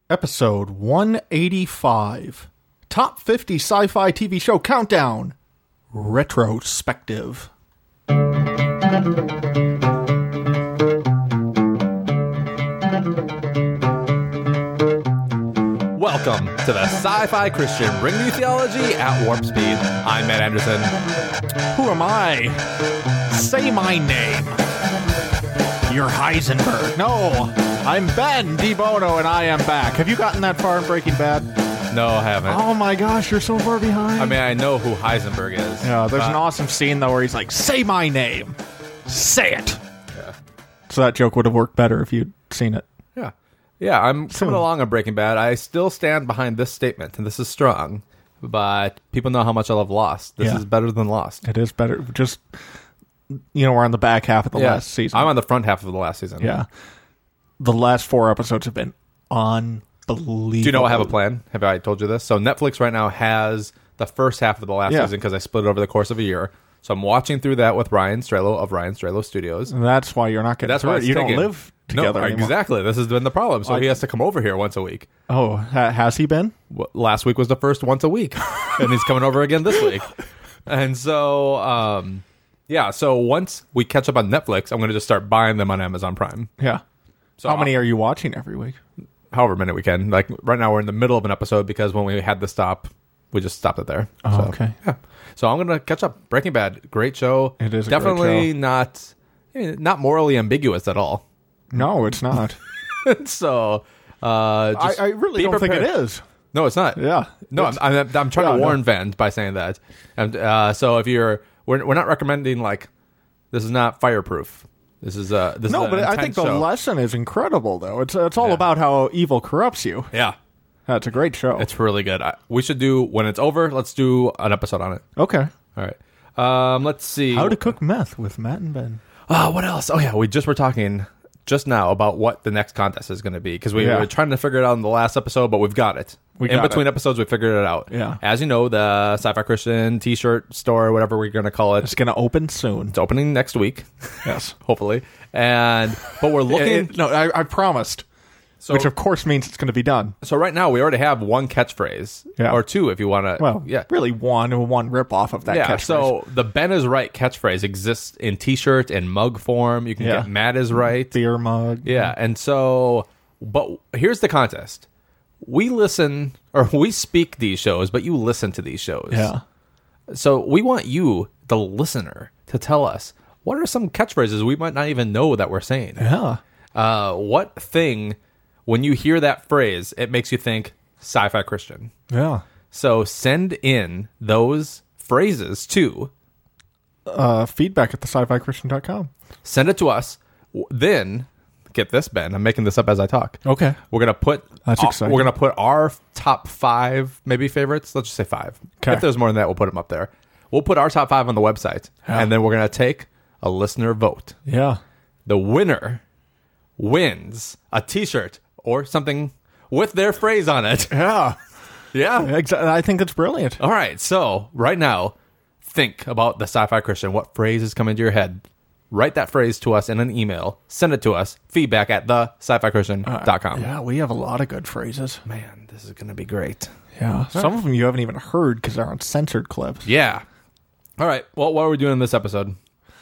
Episode 185. Top 50 Sci-Fi TV Show Countdown. Retrospective. Welcome to the Sci-Fi Christian, bringing you theology at warp speed. I'm Matt Anderson. Who am I? Say my name. You're Heisenberg. No, I'm Ben DiBono, and I am back. Have you gotten that far in Breaking Bad? No, I haven't. Oh my gosh, you're so far behind. I mean, I know who Heisenberg is. Yeah, there's an awesome scene, though, where he's like, say my name. Say it. Yeah. So that joke would have worked better if you'd seen it. Yeah, I'm coming along on Breaking Bad. I still stand behind this statement, and this is strong, but people know how much I love Lost. This is better than Lost. It is better. Just, we're on the back half of the last season. I'm on the front half of the last season. Yeah. The last 4 episodes have been unbelievable. Do you know I have a plan? Have I told you this? So Netflix right now has the first half of the last season because I split it over the course of a year. So I'm watching through that with Ryan Strelo of Ryan Strelo Studios. And that's why you're not getting through it. You don't live together anymore. Exactly. This has been the problem. So he has to come over here once a week. Oh, has he been? Last week was the first once a week. And he's coming over again this week. And so, so once we catch up on Netflix, I'm going to just start buying them on Amazon Prime. Yeah. So how many are you watching every week? However many we can. Like right now we're in the middle of an episode because when we had the stop, we just stopped it there. Oh, so, okay. Yeah. So I'm going to catch up. Breaking Bad, great show. It is definitely a great show. not morally ambiguous at all. No, it's not. So I really don't think it is. No, it's not. Yeah. No, I'm trying to warn fans by saying that. And so if we're not recommending this is not fireproof. This is but I think the lesson is incredible though. It's all about how evil corrupts you. Yeah. That's a great show. It's really good. We should do, when it's over, let's do an episode on it. Okay. All right. Let's see. How to cook meth with Matt and Ben. What else? Oh, yeah. We were talking just now about what the next contest is going to be because we were trying to figure it out in the last episode, but we've got it. In between episodes, we figured it out. Yeah. As you know, the Sci-Fi Christian t-shirt store, whatever we're going to call it. It's going to open soon. It's opening next week. Yes. Hopefully. But we're looking. I promised. Which, of course, means it's going to be done. So right now, we already have one catchphrase, or two if you want to. Well, really one rip-off of that catchphrase. So the Ben is right catchphrase exists in T-shirt and mug form. You can get Matt is right. Beer mug. Yeah, and so, but here's the contest. We speak these shows, but you listen to these shows. Yeah. So we want you, the listener, to tell us, what are some catchphrases we might not even know that we're saying? Yeah. What thing... When you hear that phrase, it makes you think Sci-Fi Christian. Yeah. So send in those phrases to... feedback at thescifichristian.com. Send it to us. Then, get this, Ben. I'm making this up as I talk. Okay. We're going to put... That's exciting. We're going to put our top 5, maybe favorites. Let's just say 5. Okay. If there's more than that, we'll put them up there. We'll put our top 5 on the website. Yeah. And then we're going to take a listener vote. Yeah. The winner wins a T-shirt or something with their phrase on it. Yeah. Yeah. I think it's brilliant. All right. So right now, think about the Sci-Fi Christian. What phrase is coming to your head? Write that phrase to us in an email. Send it to us. Feedback at thescifichristian.com. Yeah, we have a lot of good phrases. Man, this is going to be great. Yeah. Some of them you haven't even heard because they're on censored clips. Yeah. All right. Well, what are we doing in this episode?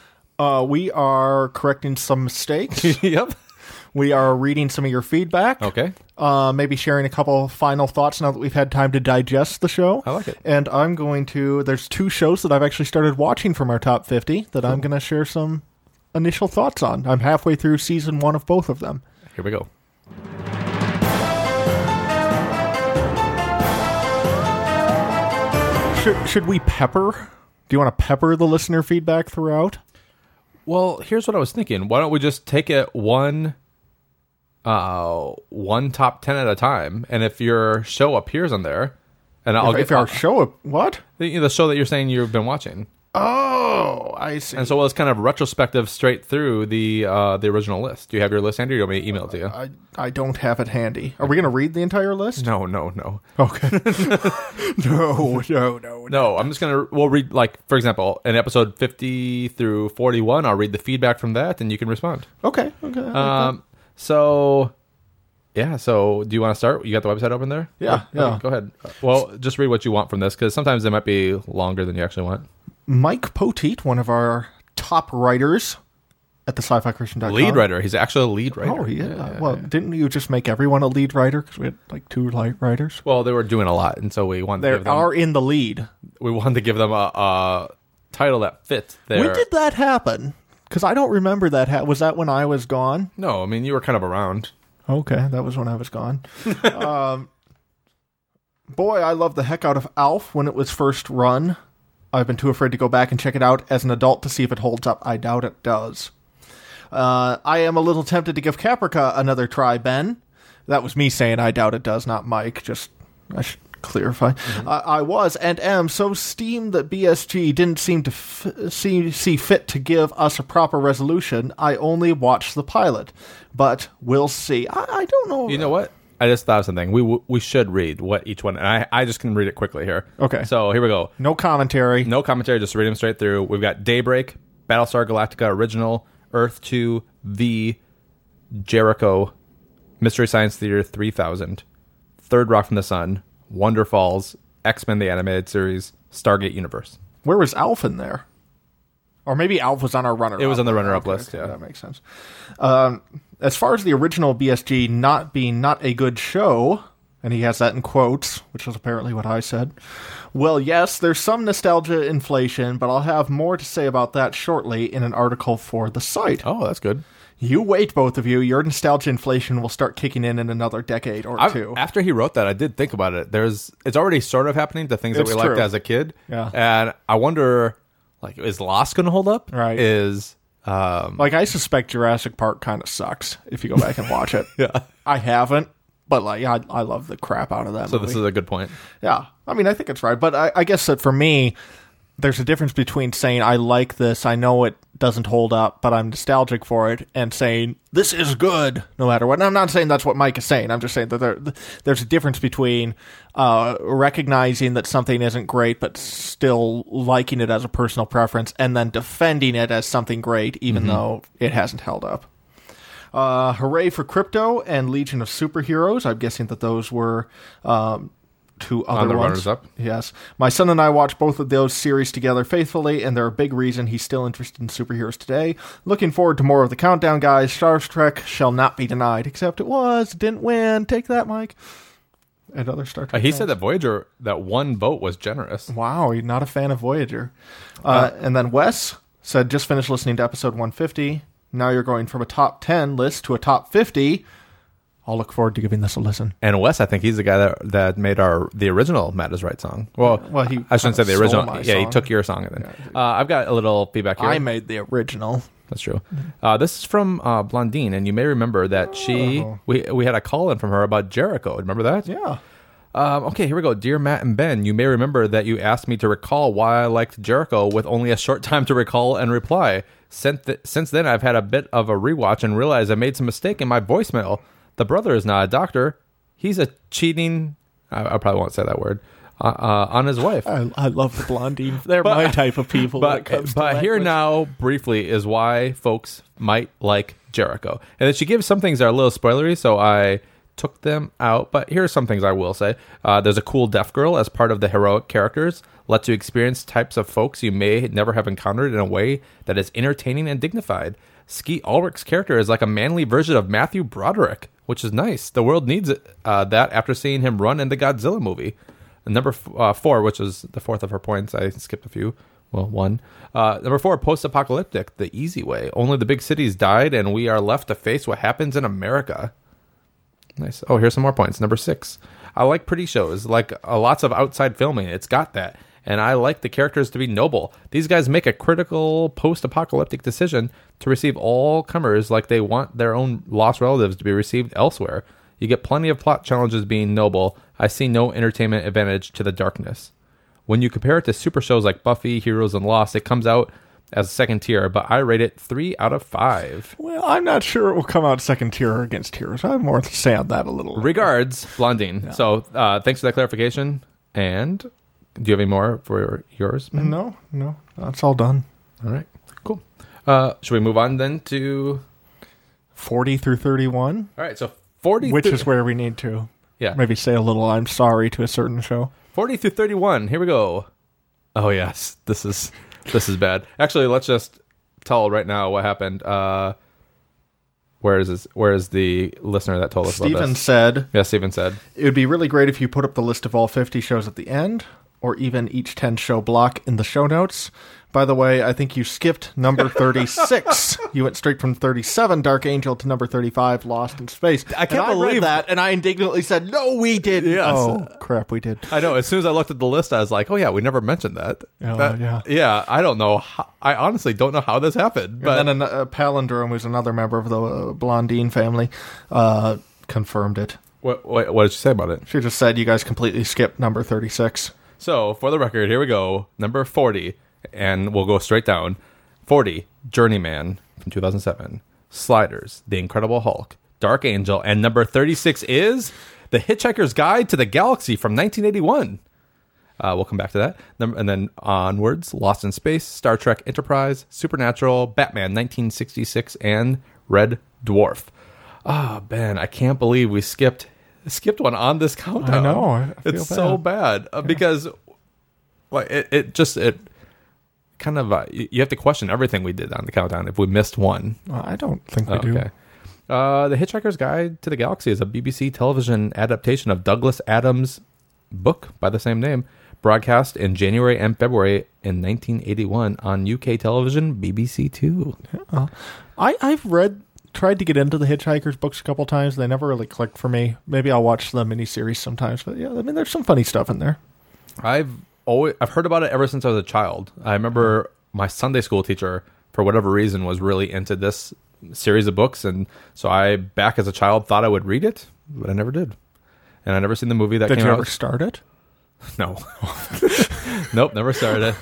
We are correcting some mistakes. Yep. We are reading some of your feedback. Okay. Maybe sharing a couple final thoughts now that we've had time to digest the show. I like it. And there's 2 shows that I've actually started watching from our top 50 that I'm going to share some initial thoughts on. I'm halfway through season 1 of both of them. Here we go. Should we pepper? Do you want to pepper the listener feedback throughout? Well, here's what I was thinking. Why don't we just take it one top 10 at a time, and if your show appears on there, and our show what? The show that you're saying you've been watching. Oh, I see. And so it's kind of retrospective straight through the original list. Do you have your list, Andy, or do you want me to email it to you? I don't have it handy. Are we going to read the entire list? No. Okay. No. I'm just going to... We'll read, for example, in episode 50 through 41, I'll read the feedback from that, and you can respond. Okay. So... Yeah, so do you want to start? You got the website open there? Yeah, yeah. Go ahead. Well, just read what you want from this, because sometimes they might be longer than you actually want. Mike Poteet, one of our top writers at the sci-fi-christian.com. Lead writer. He's actually a lead writer. Oh, yeah. Well, didn't you just make everyone a lead writer? Because we had like 2 light writers. Well, they were doing a lot, and so we wanted to give They them... are in the lead. We wanted to give them a title that fits their... When did that happen? Because I don't remember that. Was that when I was gone? No, I mean, you were kind of around. Okay, that was when I was gone. Boy, I loved the heck out of Alf when it was first run. I've been too afraid to go back and check it out as an adult to see if it holds up. I doubt it does. I am a little tempted to give Caprica another try, Ben. That was me saying I doubt it does, not Mike. Just, I should clarify. Mm-hmm. I was and am so steamed that BSG didn't seem to see fit to give us a proper resolution. I only watched the pilot, but we'll see. I don't know. You know what? I just thought of something. We should read what each one, and I just can read it quickly here. Okay. So here we go. No commentary. No commentary, just read them straight through. We've got Daybreak, Battlestar Galactica Original, Earth 2, V, Jericho, Mystery Science Theater 3000, Third Rock from the Sun, Wonder Falls, X-Men the Animated Series, Stargate Universe. Where was Alf in there? Or maybe Alf was on our runner-up. It was on the runner-up okay, list, yeah. That makes sense. As far as the original BSG not being not a good show, and he has that in quotes, which is apparently what I said, well, yes, there's some nostalgia inflation, but I'll have more to say about that shortly in an article for the site. Oh, that's good. You wait, both of you. Your nostalgia inflation will start kicking in another decade or two. After he wrote that, I did think about it. It's already sort of happening to things that we liked as a kid. Yeah. And I wonder, like, is Lost going to hold up? Right. I suspect Jurassic Park kind of sucks if you go back and watch it. Yeah. I haven't, but I love the crap out of that movie. So this is a good point. Yeah. I mean, I think it's right. But I guess that for me, there's a difference between saying, I like this, I know it doesn't hold up, but I'm nostalgic for it, and saying, this is good, no matter what. And I'm not saying that's what Mike is saying. I'm just saying that there's a difference between recognizing that something isn't great, but still liking it as a personal preference, and then defending it as something great, even though it hasn't held up. Hooray for Crypto and Legion of Superheroes. I'm guessing that those were... 2 other on the ones. runners-up. Yes. My son and I watch both of those series together faithfully, and they're a big reason he's still interested in superheroes today. Looking forward to more of the countdown, guys. Star Trek shall not be denied, except it didn't win. Take that, Mike. And other Star Trek He fans. said that Voyager, that one vote was generous. Wow, you're not a fan of Voyager. And then Wes said, just finished listening to episode 150. Now you're going from a top 10 list to a top 50. I'll look forward to giving this a listen. And Wes, I think he's the guy that made the original Matt is Right song. Well, I shouldn't say the original. Yeah, he took your song. And then. I've got a little feedback here. I made the original. That's true. This is from Blondine, and you may remember that we had a call-in from her about Jericho. Remember that? Yeah. Okay, here we go. Dear Matt and Ben, you may remember that you asked me to recall why I liked Jericho with only a short time to recall and reply. Since then, I've had a bit of a rewatch and realized I made some mistake in my voicemail. The brother is not a doctor. He's a cheating... I probably won't say that word. On his wife. I love the Blondine. They're my type of people. But here now, briefly, is why folks might like Jericho. And then she gives some things that are a little spoilery, so I took them out. But here's some things I will say. There's a cool deaf girl as part of the heroic characters. Lets you experience types of folks you may never have encountered in a way that is entertaining and dignified. Skeet Ulrich's character is like a manly version of Matthew Broderick, which is nice. The world needs that after seeing him run in the Godzilla movie. And number 4, which is the fourth of her points, I skipped a few. Well, 1. Number 4, post-apocalyptic, the easy way. Only the big cities died, and we are left to face what happens in America. Nice. Oh, here's some more points. Number 6, I like pretty shows, like lots of outside filming. It's got that. And I like the characters to be noble. These guys make a critical post-apocalyptic decision to receive all comers like they want their own lost relatives to be received elsewhere. You get plenty of plot challenges being noble. I see no entertainment advantage to the darkness. When you compare it to super shows like Buffy, Heroes, and Lost, it comes out as second tier, but I rate it 3 out of 5. Well, I'm not sure it will come out second tier against Heroes. I have more to say on that a little later. Regards, Blondine. Yeah. So thanks for that clarification. And... do you have any more for yours, Ben? No. That's all done. All right. Cool. Should we move on then to... 40 through 31? All right. So 40 Which is where we need to maybe say a little I'm sorry to a certain show. 40 through 31. Here we go. Oh, yes. This is bad. Actually, let's just tell right now what happened. Where is the listener that told us about Steven this? said... Yeah, Steven said. It would be really great if you put up the list of all 50 shows at the end, or even each 10-show block in the show notes. By the way, I think you skipped number 36. You went straight from 37, Dark Angel, to number 35, Lost in Space. I can't believe that, and I indignantly said, no, we didn't. Yes. Oh, crap, we did. I know. As soon as I looked at the list, I was like, oh, yeah, we never mentioned that. Yeah. Yeah, I don't know. I honestly don't know how this happened. But And then a Palindrome, who's another member of the Blondine family, confirmed it. What did she say about it? She just said you guys completely skipped number 36. So, for the record, here we go. Number 40, and we'll go straight down. 40, Journeyman from 2007. Sliders, The Incredible Hulk, Dark Angel, and number 36 is The Hitchhiker's Guide to the Galaxy from 1981. We'll come back to that. And then onwards, Lost in Space, Star Trek Enterprise, Supernatural, Batman 1966, and Red Dwarf. Oh, Ben, I can't believe we skipped one on this countdown. I know. I feel it's bad. so bad because it kind of you have to question everything we did on the countdown if we missed one. I don't think we do. The Hitchhiker's Guide to the Galaxy is a BBC television adaptation of Douglas Adams' book by the same name, broadcast in January and February in 1981 on UK television, BBC Two. I've tried to get into the Hitchhiker's books a couple times. They never really clicked for me. Maybe I'll watch the miniseries sometimes. But yeah, I mean, there's some funny stuff in there. I've heard about it ever since I was a child. I remember my Sunday school teacher, for whatever reason, was really into this series of books, and so I, back as a child, thought I would read it, but I never did. And I never seen the movie that came out. Did you ever start it? No. Nope, never started it.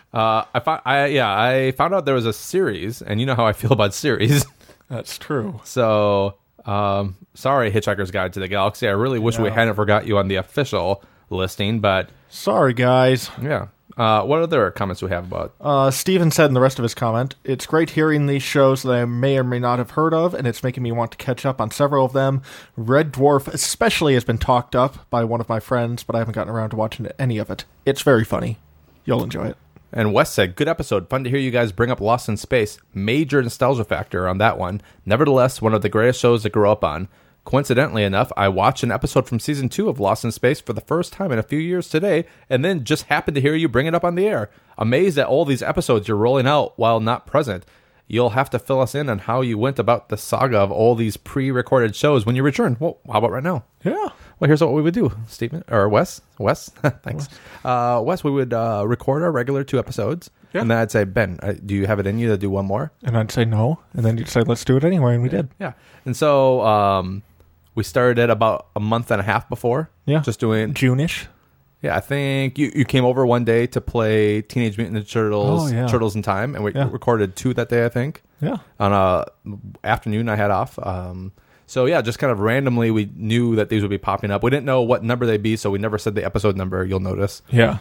I found out there was a series, and you know how I feel about series. That's true. So, sorry, Hitchhiker's Guide to the Galaxy. I really wish we hadn't forgot you on the official listing, but... Sorry, guys. Yeah. What other comments do we have about? Steven said in the rest of his comment, it's great hearing these shows that I may or may not have heard of, and it's making me want to catch up on several of them. Red Dwarf especially has been talked up by one of my friends, but I haven't gotten around to watching any of it. It's very funny. You'll enjoy it. And Wes said, good episode. Fun to hear you guys bring up Lost in Space. Major nostalgia factor on that one. Nevertheless, one of the greatest shows to grow up on. Coincidentally enough, I watched an episode from Season 2 of Lost in Space for the first time in a few years today, and then just happened to hear you bring it up on the air. Amazed at all these episodes you're rolling out while not present. You'll have to fill us in on how you went about the saga of all these pre-recorded shows when you return. Well, how about right now? Yeah. Well, here's what we would do, Stephen, or Wes, thanks. Wes, we would record our regular 2 episodes, and then I'd say, Ben, do you have it in you to do one more? And I'd say no, and then you'd say, let's do it anyway, and we did. Yeah, and so we started it about a month and a half before. Yeah. Just doing... June-ish. Yeah, I think you came over one day to play Teenage Mutant Ninja Turtles, Turtles in Time, and we recorded 2 that day, I think. Yeah. On a afternoon I had off. So yeah, just kind of randomly we knew that these would be popping up. We didn't know what number they'd be, so we never said the episode number, you'll notice. Yeah.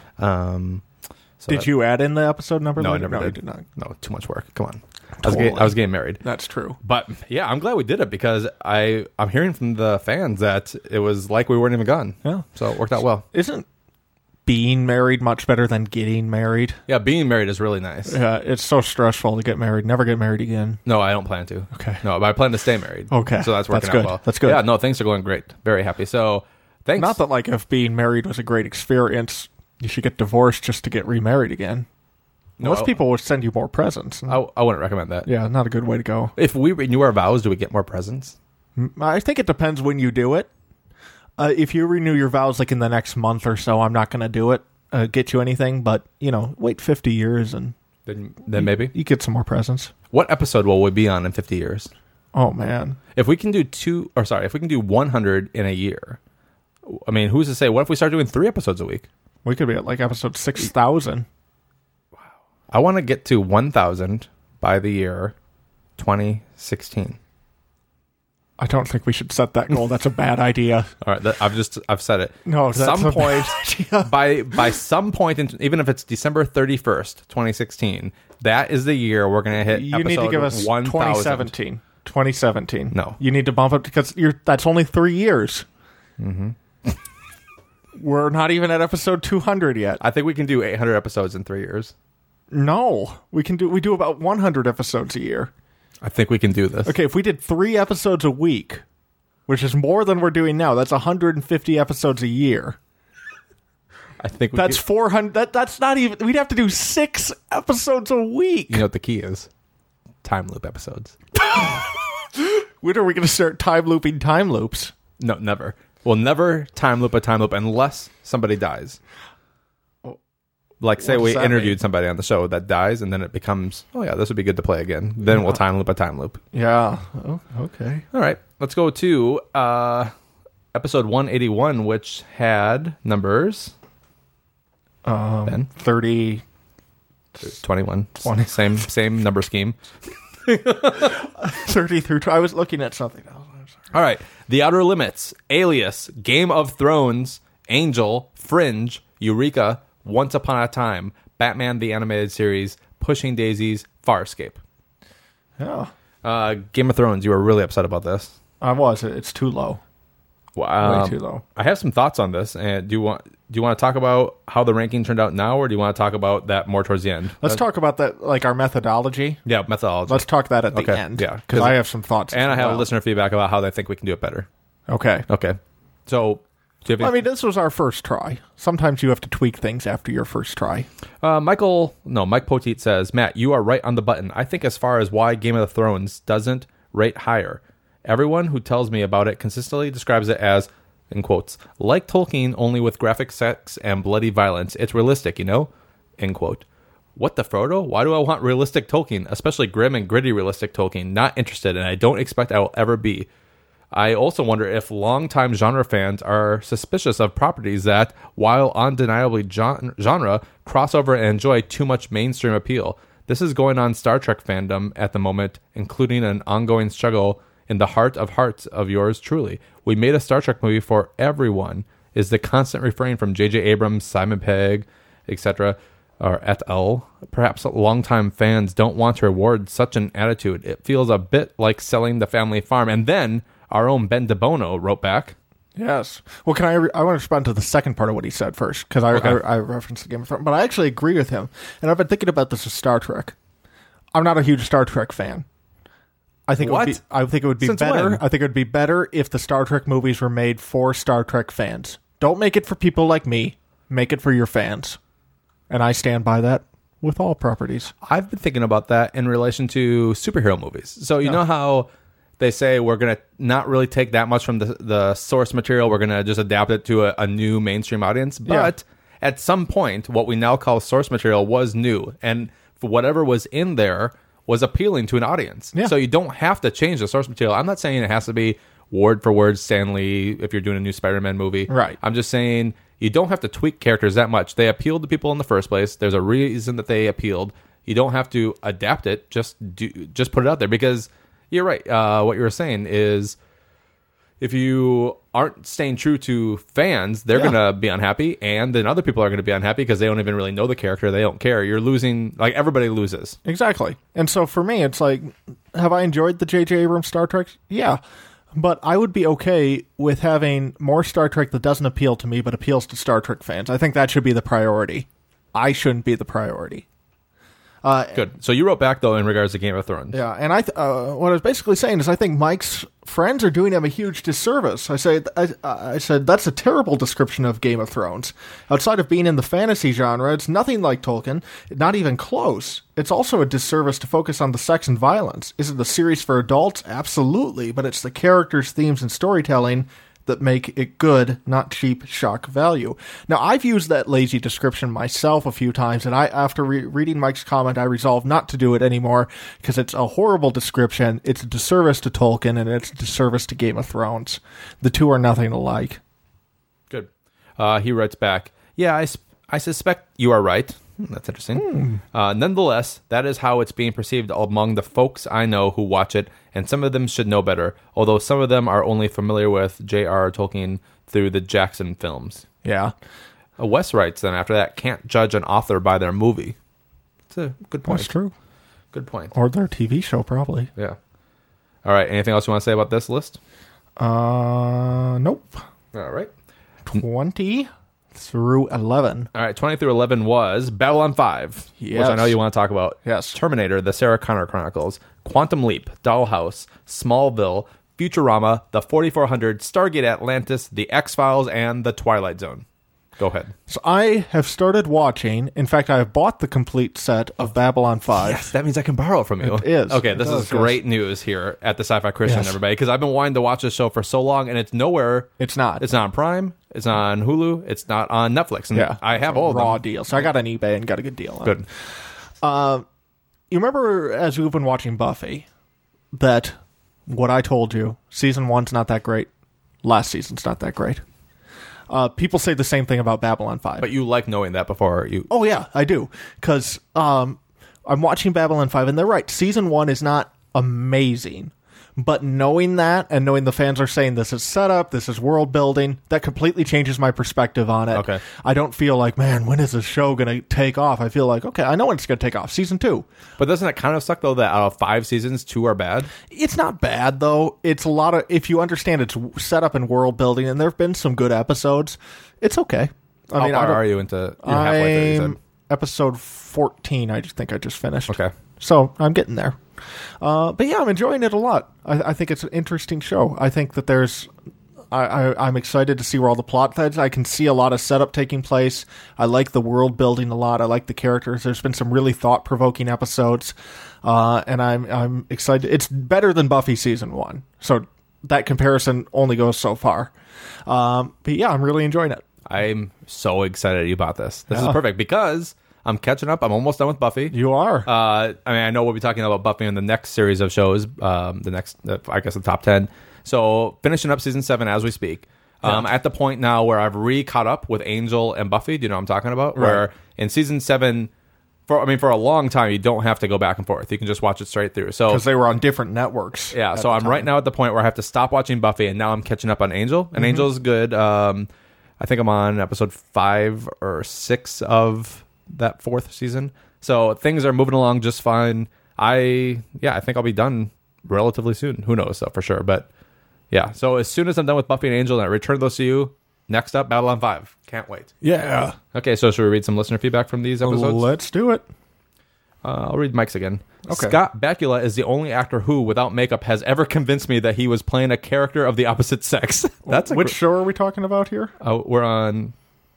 So did you add in the episode number? No, I never did. You did not. No, too much work. Come on. Totally. I was getting married. That's true. But yeah, I'm glad we did it because I'm hearing from the fans that it was like we weren't even gone. Yeah. So it worked out well. Isn't being married much better than getting married? Yeah, being married is really nice. Yeah, it's so stressful to get married. Never get married again. No, I don't plan to. Okay. No, but I plan to stay married. Okay. So that's working good. out well. That's good. Yeah, no, things are going great. Very happy. So thanks. Not that like if being married was a great experience, you should get divorced just to get remarried again. No, Most people would send you more presents. I wouldn't recommend that. Yeah, not a good way to go. If we renew our vows, do we get more presents? I think it depends when you do it. If you renew your vows like in the next month or so, I'm not going to do it. Get you anything, but wait 50 years and then maybe you get some more presents. What episode will we be on in 50 years? Oh man, if we can do 100 in a year, I mean, who's to say? What if we start doing 3 episodes a week? We could be at like episode 6,000. Wow, I want to get to 1,000 by the year 2016. I don't think we should set that goal. That's a bad idea. All right, I've said it. No, that's some point by some point, even if it's December 31st, 2016, that is the year we're going to hit. You need to give us 1, 2017. 2017. No. You need to bump up because that's only 3 years. Mm-hmm. We're not even at episode 200 yet. I think we can do 800 episodes in 3 years. No, we do about 100 episodes a year. I think we can do this. Okay, if we did 3 episodes a week, which is more than we're doing now, that's 150 episodes a year. I think that's 400. That's not even. We'd have to do 6 episodes a week. You know what the key is? Time loop episodes. When are we going to start time looping time loops? No, never. We'll never time loop a time loop unless somebody dies. Like, say we interviewed somebody on the show that dies, and then it becomes, oh yeah, this would be good to play again. Then we'll time loop a time loop. Yeah. Oh, okay. All right. Let's go to episode 181, which had numbers 30, 21, 20. Same number scheme. 30 through. I was looking at something else. All right. The Outer Limits, Alias, Game of Thrones, Angel, Fringe, Eureka, Once Upon a Time, Batman the Animated Series, Pushing Daisies, Farscape. Yeah. Game of Thrones, you were really upset about this. I was. It's too low. Way too low. I have some thoughts on this. And do you want to talk about how the ranking turned out now, or do you want to talk about that more towards the end? Let's talk about that, like our methodology. Yeah, methodology. Let's talk that at the end. Yeah, because I have some thoughts. And I have listener feedback about how they think we can do it better. Okay. So, this was our first try. Sometimes you have to tweak things after your first try. Mike Poteet says, Matt, you are right on the button. I think as far as why Game of Thrones doesn't rate higher, everyone who tells me about it consistently describes it as, in quotes, like Tolkien, only with graphic sex and bloody violence. It's realistic, end quote. What the Frodo? Why do I want realistic Tolkien, especially grim and gritty realistic Tolkien? Not interested, and I don't expect I will ever be. I also wonder if longtime genre fans are suspicious of properties that, while undeniably genre, cross over and enjoy too much mainstream appeal. This is going on Star Trek fandom at the moment, including an ongoing struggle in the heart of hearts of yours truly. We made a Star Trek movie for everyone, is the constant refrain from J.J. Abrams, Simon Pegg, etc., or et al. Perhaps longtime fans don't want to reward such an attitude. It feels a bit like selling the family farm. And then our own Ben DeBono wrote back. Yes. Well, I want to respond to the second part of what he said first, because I referenced the Game of Thrones, but I actually agree with him. And I've been thinking about this with Star Trek. I'm not a huge Star Trek fan. I think it would be Since better. when? I think it would be better if the Star Trek movies were made for Star Trek fans. Don't make it for people like me. Make it for your fans. And I stand by that with all properties. I've been thinking about that in relation to superhero movies. So you know how they say we're going to not really take that much from the source material. We're going to just adapt it to a new mainstream audience. But at some point, what we now call source material was new. And for whatever was in there was appealing to an audience. Yeah. So you don't have to change the source material. I'm not saying it has to be word for word Stan Lee if you're doing a new Spider-Man movie. Right. I'm just saying you don't have to tweak characters that much. They appealed to people in the first place. There's a reason that they appealed. You don't have to adapt it. Just put it out there, because you're right. What you were saying is, if you aren't staying true to fans, they're going to be unhappy, and then other people are going to be unhappy because they don't even really know the character. They don't care. You're losing, like, everybody loses. Exactly. And so for me, it's like, have I enjoyed the J.J. Abrams Star Trek? Yeah. But I would be okay with having more Star Trek that doesn't appeal to me but appeals to Star Trek fans. I think that should be the priority. I shouldn't be the priority. Good. So you wrote back, though, in regards to Game of Thrones. Yeah, and what I was basically saying is I think Mike's friends are doing him a huge disservice. I said that's a terrible description of Game of Thrones. Outside of being in the fantasy genre, it's nothing like Tolkien, not even close. It's also a disservice to focus on the sex and violence. Is it a series for adults? Absolutely, but it's the characters, themes, and storytelling that make it good, not cheap shock value. Now, I've used that lazy description myself a few times, and after reading Mike's comment, I resolved not to do it anymore, because it's a horrible description, it's a disservice to Tolkien, and it's a disservice to Game of Thrones. The two are nothing alike. Good. He writes back, yeah, I suspect you are right. That's interesting. Nonetheless, that is how it's being perceived among the folks I know who watch it, and some of them should know better, although some of them are only familiar with J.R.R. Tolkien through the Jackson films. Yeah. Wes writes then after that, can't judge an author by their movie. It's a good point. That's true. Good point. Or their TV show, probably. Yeah. All right. Anything else you want to say about this list? Nope. All right. 20 through 11. All right. 20 through 11 was Babylon 5, which Yes. I know you want to talk about. Yes. Terminator, The Sarah Connor Chronicles, Quantum Leap, Dollhouse, Smallville, Futurama, The 4400, Stargate Atlantis, The X-Files, and The Twilight Zone. Go ahead. So I have started watching. In fact, I have bought the complete set of Babylon 5. Yes, that means I can borrow it from you. It is. Okay, It this does, is great news here at the Sci-Fi Christian, Yes. everybody, because I've been wanting to watch this show for so long, and it's nowhere. It's not. It's not on Prime. It's not on Hulu. It's not on Netflix. And Yeah. I have all of raw them. deal. So I got an eBay and got a good deal on Good. it. You remember as we've been watching Buffy that what I told you, season 1's not that great. Last season's not that great. People say the same thing about Babylon 5. But you like knowing that before you... Oh, yeah, I do. Because I'm watching Babylon 5, and they're right. Season 1 is not amazing. But knowing that, and knowing the fans are saying this is setup, this is world building, that completely changes my perspective on it. Okay. I don't feel like, man, when is this show going to take off? I feel like, okay, I know when it's going to take off. Season 2. But doesn't it kind of suck, though, that out of 5 seasons, 2 are bad? It's not bad, though. It's a lot of, if you understand it's setup and world building, and there have been some good episodes, it's okay. How far are you into... You're halfway through, you said. I'm episode 14, I just think I just finished. Okay. So I'm getting there. But yeah, I'm enjoying it a lot. I think it's an interesting show. I think that there's... I'm excited to see where all the plot heads. I can see a lot of setup taking place. I like the world building a lot. I like the characters. There's been some really thought-provoking episodes. And I'm excited. It's better than Buffy season 1. So that comparison only goes so far. But yeah, I'm really enjoying it. I'm so excited you bought this. This is perfect because I'm catching up. I'm almost done with Buffy. You are. I mean, I know we'll be talking about Buffy in the next series of shows, I guess the top 10. So finishing up season 7 as we speak. At the point now where I've caught up with Angel and Buffy. Do you know what I'm talking about? Right. Where in season 7, for a long time, you don't have to go back and forth. You can just watch it straight through. So Because they were on different networks. yeah, so I'm right now at the point where I have to stop watching Buffy, and now I'm catching up on Angel. And Angel's good. I think I'm on episode 5 or 6 of that 4th season. So things are moving along just fine. I think I'll be done relatively soon. Who knows, though, for sure. But yeah, so as soon as I'm done with Buffy and Angel and I return those to you, next up, Babylon 5. Can't wait. Yeah. Okay, so should we read some listener feedback from these episodes? Let's do it. I'll read Mike's again. Okay. Scott Bakula is the only actor who, without makeup, has ever convinced me that he was playing a character of the opposite sex. That's Which show are we talking about here? we're on.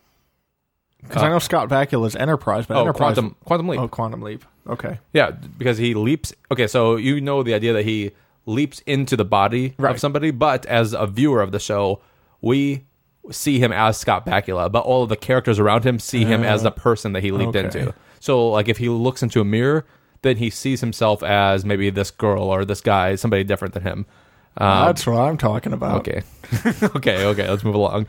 Because I know Scott Bakula's Enterprise, but Enterprise... Quantum Leap. Oh, Quantum Leap. Okay. Yeah, because he leaps. Okay, so you know the idea that he leaps into the body Right. of somebody, but as a viewer of the show, we see him as Scott Bakula, but all of the characters around him see him as the person that he leaped okay. into. So, like, if he looks into a mirror, then he sees himself as maybe this girl or this guy, somebody different than him. That's what I'm talking about. Okay. okay. Let's move along.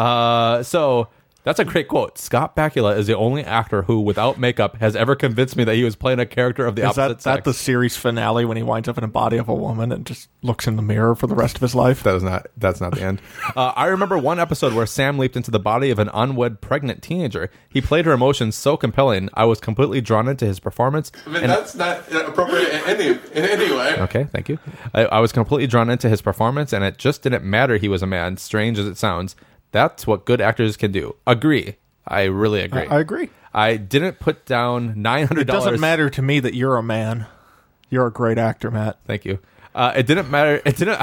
So that's a great quote. Scott Bakula is the only actor who, without makeup, has ever convinced me that he was playing a character of the Is opposite that sex. the series finale when he winds up in a body of a woman and just looks in the mirror for the rest of his life? That's not the end. I remember one episode where Sam leaped into the body of an unwed pregnant teenager. He played her emotions so compelling, I was completely drawn into his performance. I mean, that's not appropriate in any way. Okay, thank you. I was completely drawn into his performance, and it just didn't matter he was a man, strange as it sounds. That's what good actors can do. Agree. I really agree. I agree. I didn't put down $900. It doesn't matter to me that you're a man. You're a great actor, Matt. Thank you. It didn't matter. It didn't.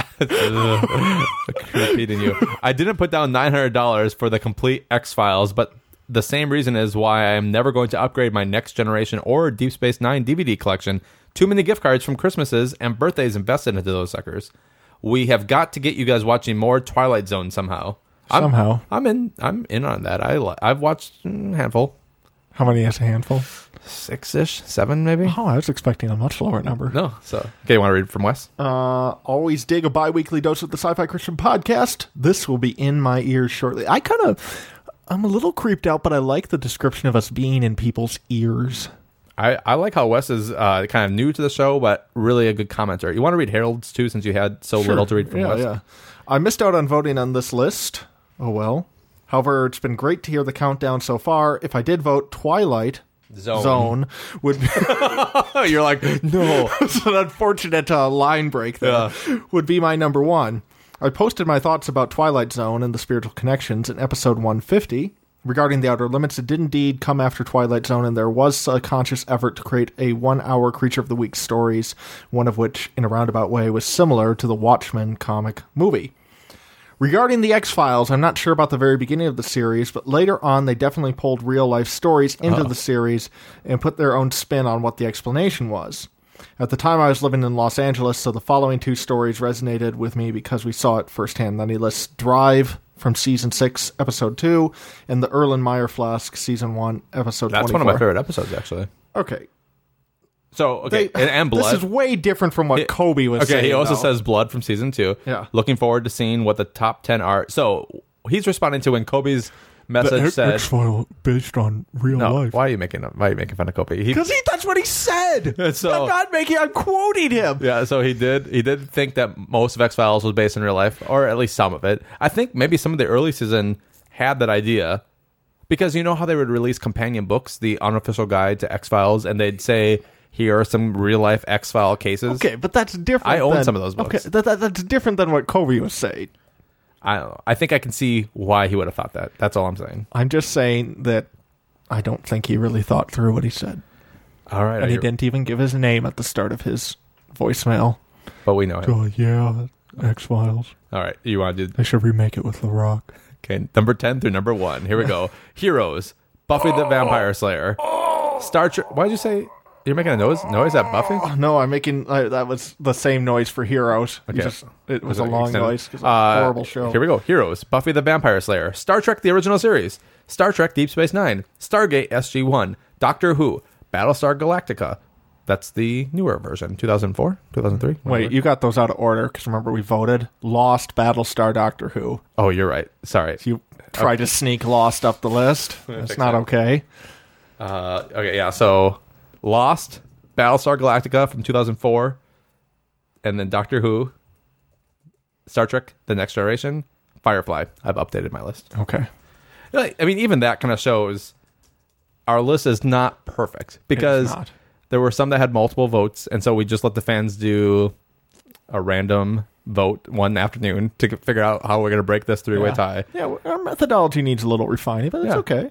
Repeating you. I didn't put down $900 for the complete X-Files, but the same reason is why I am never going to upgrade my Next Generation or Deep Space Nine DVD collection. Too many gift cards from Christmases and birthdays invested into those suckers. We have got to get you guys watching more Twilight Zone somehow. I'm in on that. I've watched a handful. How many is a handful? 6-ish, 7 maybe. Oh, I was expecting a much lower number. No, so okay. You want to read from Wes? Always dig a bi-weekly dose of the Sci-Fi Christian podcast. This will be in my ears shortly. I'm a little creeped out, but I like the description of us being in people's ears. I like how Wes is kind of new to the show, but really a good commenter. You want to read Harold's too, since you had so little to read from Wes? Yeah. I missed out on voting on this list. Oh well. However, it's been great to hear the countdown so far. If I did vote, Twilight Zone would You're like, no. it's an unfortunate line break there. Would be my number one. I posted my thoughts about Twilight Zone and the spiritual connections in episode 150. Regarding the Outer Limits, it did indeed come after Twilight Zone, and there was a conscious effort to create a 1-hour Creature of the Week stories, one of which, in a roundabout way, was similar to the Watchmen comic movie. Regarding the X-Files, I'm not sure about the very beginning of the series, but later on they definitely pulled real-life stories into the series and put their own spin on what the explanation was. At the time, I was living in Los Angeles, so the following two stories resonated with me because we saw it firsthand. Then he lists Drive from Season 6, Episode 2, and the Erlenmeyer Flask, Season 1, Episode 24. That's one of my favorite episodes, actually. Okay. So, okay, and Blood. This is way different from what Kobe was saying. Okay, he also though. says Blood from Season 2. Yeah. Looking forward to seeing what the top 10 are. So, he's responding to when Kobe's message said... X-File based on real No, life. why are you making fun of Kobe? Because that's what he said. So- I'm quoting him. Yeah, so he did think that most of X-Files was based in real life, or at least some of it. I think maybe some of the early season had that idea, because you know how they would release companion books, the unofficial guide to X-Files, and they'd say, here are some real-life X-File cases. Okay, but that's different. I own some of those books. Okay, that's different than what Kobe was saying. I don't know. I think I can see why he would have thought that. That's all I'm saying. I'm just saying that I don't think he really thought through what he said. All right. And he didn't even give his name at the start of his voicemail. But we know him. Oh, yeah, X-Files. All right. You want to do... They should remake it with The Rock. Okay, number 10 through number 1. Here we go. Heroes. Buffy the Vampire Slayer. Star Trek... Why'd you say... You're making a noise at Buffy? Oh, no, I'm making... that was the same noise for Heroes. Okay. It was a long extended? noise. It's a horrible show. Here we go. Heroes. Buffy the Vampire Slayer. Star Trek the Original Series. Star Trek Deep Space Nine. Stargate SG-1. Doctor Who. Battlestar Galactica. That's the newer version. 2004? 2003? Wait, you got those out of order, because remember we voted? Lost, Battlestar, Doctor Who. Oh, you're right. Sorry. You tried to sneak Lost up the list. It's not okay. Okay, yeah, so Lost, Battlestar Galactica from 2004, and then Doctor Who, Star Trek, The Next Generation, Firefly. I've updated my list. Okay. I mean, even that kind of shows our list is not perfect, because It's not. there were some that had multiple votes, and so we just let the fans do a random vote one afternoon to figure out how we're going to break this three-way tie. Yeah, well, our methodology needs a little refining, but it's okay.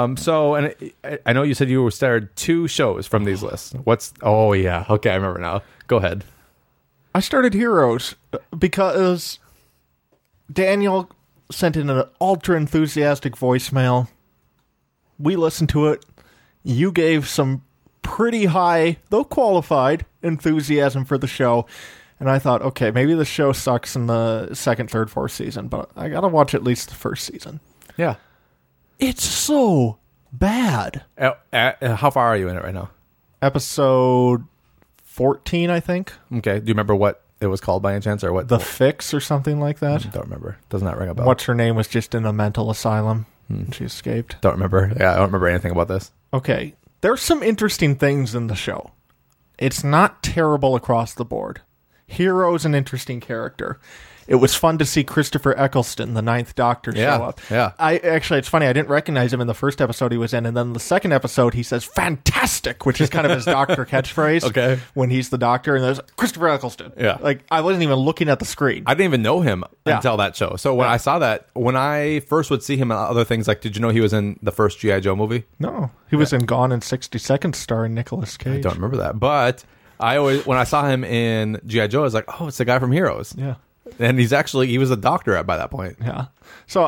I know you said you started 2 shows from these lists. Oh, yeah. Okay, I remember now. Go ahead. I started Heroes because Daniel sent in an ultra enthusiastic voicemail. We listened to it. You gave some pretty high, though qualified, enthusiasm for the show. And I thought, okay, maybe the show sucks in the 2nd, 3rd, 4th season, but I gotta watch at least the 1st season. Yeah. It's so bad. How far are you in it right now? Episode 14, I think. Okay. Do you remember what it was called by any chance, or what? The Fix or something like that. Don't remember. Does not ring a bell. What's her name was just in a mental asylum. And she escaped. Don't remember. Yeah, I don't remember anything about this. Okay. There's some interesting things in the show. It's not terrible across the board. Hero's an interesting character. It was fun to see Christopher Eccleston, the 9th Doctor, show up. Yeah. It's funny, I didn't recognize him in the first episode he was in, and then the 2nd episode he says, "Fantastic," which is kind of his Doctor catchphrase. Okay. When he's the Doctor, and there's Christopher Eccleston. Yeah. Like, I wasn't even looking at the screen. I didn't even know him Yeah. until that show. So when I saw that, when I first would see him in other things, like, did you know he was in the first G.I. Joe movie? No. He was in Gone in 60 Seconds starring Nicolas Cage. I don't remember that. But when I saw him in G.I. Joe, I was like, oh, it's the guy from Heroes. Yeah. And he was a doctor by that point. Yeah. So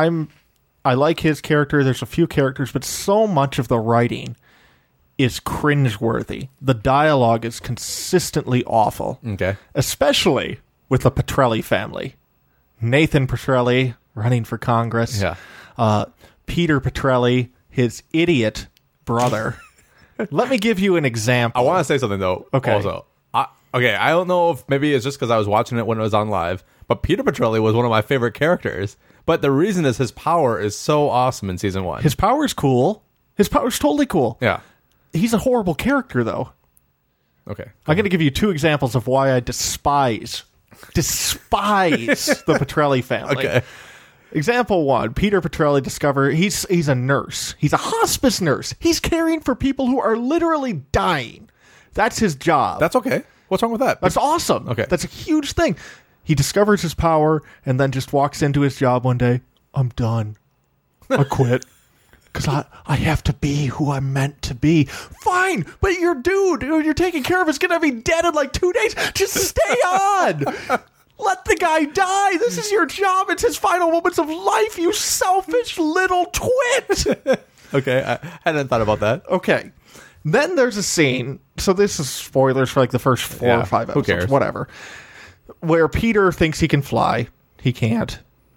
I like his character. There's a few characters, but so much of the writing is cringeworthy. The dialogue is consistently awful. Okay. Especially with the Petrelli family. Nathan Petrelli running for Congress. Yeah. Peter Petrelli, his idiot brother. Let me give you an example. I want to say something, though. Okay. Also, I don't know if maybe it's just because I was watching it when it was on live, but Peter Petrelli was one of my favorite characters. But the reason is his power is so awesome in season 1. His power's cool. His power's totally cool. Yeah. He's a horrible character, though. Okay. I'm going to give you 2 examples of why I despise the Petrelli family. Okay. Example 1, Peter Petrelli discovered he's a nurse. He's a hospice nurse. He's caring for people who are literally dying. That's his job. That's okay. What's wrong with that? That's awesome. Okay. That's a huge thing. He discovers his power and then just walks into his job one day. I'm done. I quit. Because I have to be who I'm meant to be. Fine, but your dude who you're taking care of is going to be dead in like 2 days. Just stay on. Let the guy die. This is your job. It's his final moments of life, you selfish little twit. Okay, I hadn't thought about that. Okay. Then there's a scene. So this is spoilers for like the first 4 or 5 episodes. Who cares? Whatever. Where Peter thinks he can fly. He can't.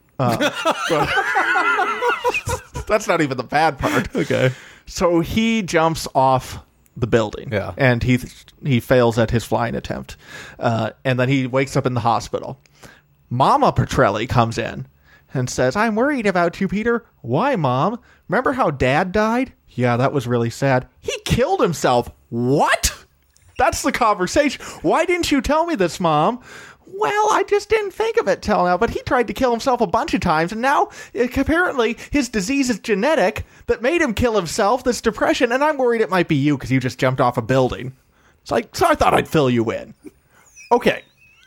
That's not even the bad part. Okay. So he jumps off the building. Yeah. And he fails at his flying attempt. And then he wakes up in the hospital. Mama Petrelli comes in and says, I'm worried about you, Peter. Why, Mom? Remember how Dad died? Yeah, that was really sad. He killed himself. What? That's the conversation. Why didn't you tell me this, Mom? Well, I just didn't think of it till now, but he tried to kill himself a bunch of times, and now apparently his disease is genetic that made him kill himself, this depression, and I'm worried it might be you because you just jumped off a building. It's like, so I thought I'd fill you in. Okay.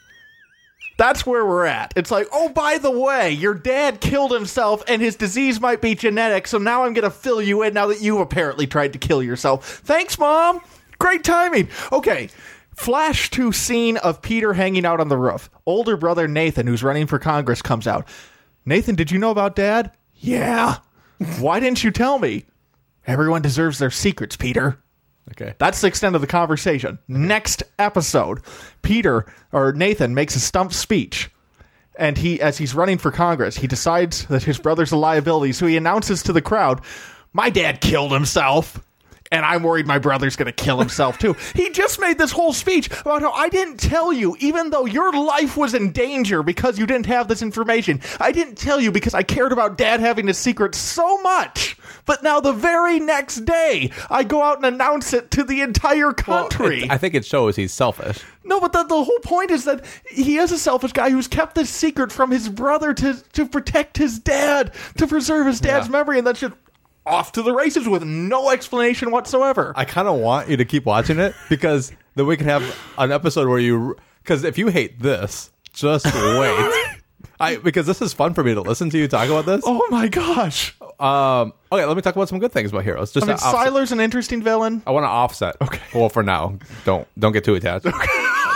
That's where we're at. It's like, oh, by the way, your dad killed himself and his disease might be genetic, so now I'm going to fill you in now that you apparently tried to kill yourself. Thanks, Mom. Great timing. Okay. Flash to scene of Peter hanging out on the roof. Older brother Nathan, who's running for Congress, comes out. Nathan, did you know about Dad? Yeah. Why didn't you tell me? Everyone deserves their secrets, Peter. Okay. That's the extent of the conversation. Next episode, Nathan makes a stump speech. And as he's running for Congress, he decides that his brother's a liability, so he announces to the crowd, my dad killed himself. And I'm worried my brother's going to kill himself, too. He just made this whole speech about how I didn't tell you, even though your life was in danger because you didn't have this information. I didn't tell you because I cared about Dad having his secret so much. But now the very next day, I go out and announce it to the entire country. Well, I think it shows he's selfish. No, but the whole point is that he is a selfish guy who's kept this secret from his brother to protect his dad, to preserve his dad's memory, and that's just off to the races with no explanation whatsoever. I kind of want you to keep watching it because then we can have an episode where because if you hate this, just wait. Because this is fun for me to listen to you talk about this. Oh my gosh. Okay, let me talk about some good things about Heroes. Just Sylar's an interesting villain. I want to offset. Okay. Well, for now, don't get too attached. Okay.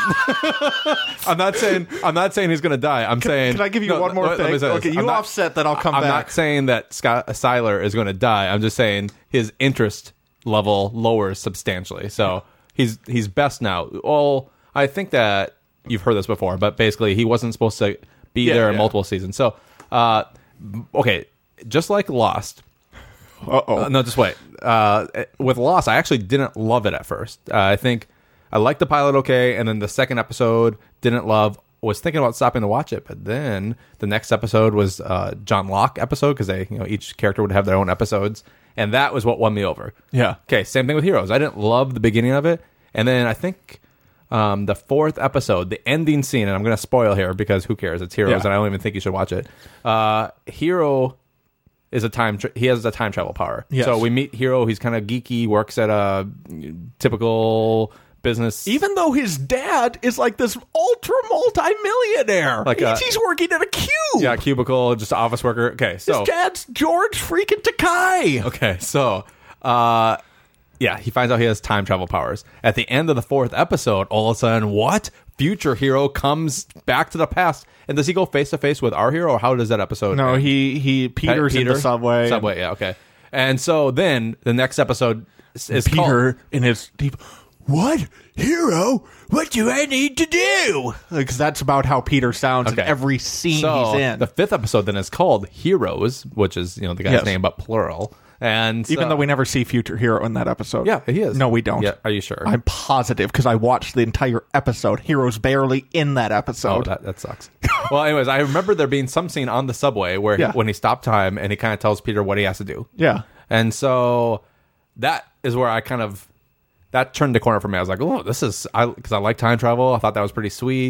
I'm not saying he's going to die. I'm saying. Can I give you one more thing? Okay, you offset that. I'll come back. I'm not saying that Sylar is going to die. I'm just saying his interest level lowers substantially. So he's best now. Well, I think that you've heard this before, but basically he wasn't supposed to be there in multiple seasons. So, okay, just like Lost. No, just wait. With Lost, I actually didn't love it at first. I think I liked the pilot okay, and then the second episode didn't love. Was thinking about stopping to watch it, but then the next episode was John Locke episode because they, each character would have their own episodes, and that was what won me over. Yeah. Okay, same thing with Heroes. I didn't love the beginning of it, and then I think the fourth episode, the ending scene, and I'm going to spoil here because who cares? It's Heroes, and I don't even think you should watch it. Hero is he has a time travel power. Yes. So we meet Hero. He's kind of geeky, works at a typical business. Even though his dad is like this ultra multi-millionaire. Like he's working at a cube. Yeah, cubicle, just office worker. Okay, so his dad's George freaking Takei. Okay, so yeah, he finds out he has time travel powers. At the end of the fourth episode, all of a sudden, what? Future Hero comes back to the past. And does he go face to face with our hero, or how does that episode No, end? Peter's in the subway. Subway, yeah, okay. And so then the next episode is Peter in his deep. What? Hero? What do I need to do? Because that's about how Peter sounds in every scene he's in. The fifth episode then is called Heroes, which is the guy's name, but plural. And even though we never see Future Hero in that episode. Yeah, he is. No, we don't. Yeah, are you sure? I'm positive because I watched the entire episode. Hero's barely in that episode. Oh, that sucks. Well, anyways, I remember there being some scene on the subway where when he stopped time and he kind of tells Peter what he has to do. Yeah. And so that is where I that turned the corner for me. I was like, oh, this is, because I like time travel. I thought that was pretty sweet.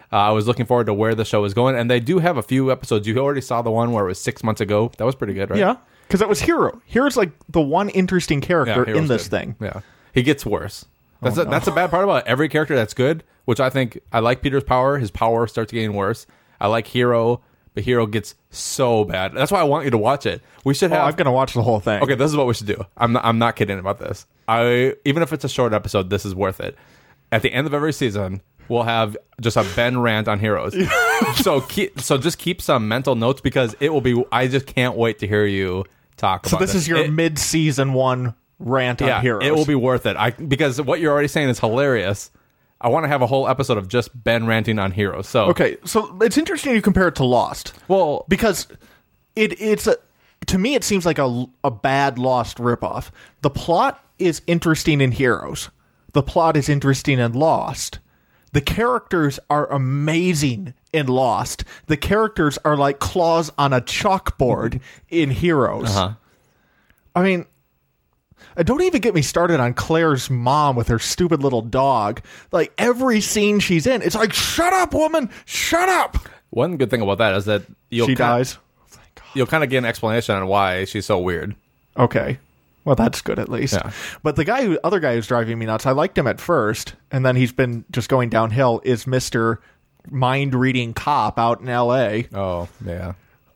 I was looking forward to where the show is going, and they do have a few episodes. You already saw the one where it was 6 months ago. That was pretty good, right? Yeah, because that was Hero. Hero's like the one interesting character Hero's in this good. thing. Yeah, he gets worse. That's a bad part about every character that's good, which I think I like Peter's power. His power starts getting worse. I like Hero, but Hero gets so bad. That's why I want you to watch it. We should have. I'm gonna watch the whole thing. Okay, this is what we should do. I'm not kidding about this. Even if it's a short episode, this is worth it. At the end of every season, we'll have just a Ben rant on Heroes. so just keep some mental notes because it will be. I just can't wait to hear you talk about. So this is your mid-season one rant on Heroes. It will be worth it. Because what you're already saying is hilarious. I want to have a whole episode of just Ben ranting on Heroes. So okay, so it's interesting you compare it to Lost. Well, because to me it seems like a bad Lost ripoff. The plot is interesting in Heroes. The plot is interesting in Lost. The characters are amazing in Lost. The characters are like claws on a chalkboard in Heroes. I mean, don't even get me started on Claire's mom with her stupid little dog. Like, every scene she's in, it's like, shut up, woman! Shut up! One good thing about that is that she dies. You'll kind of get an explanation on why she's so weird. Okay. Well, that's good at least. Yeah. But the other guy who's driving me nuts, I liked him at first, and then he's been just going downhill, is Mr. Mind-reading cop out in L.A. Oh, yeah.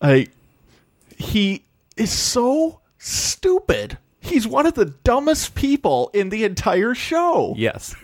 He is so stupid. He's one of the dumbest people in the entire show. Yes.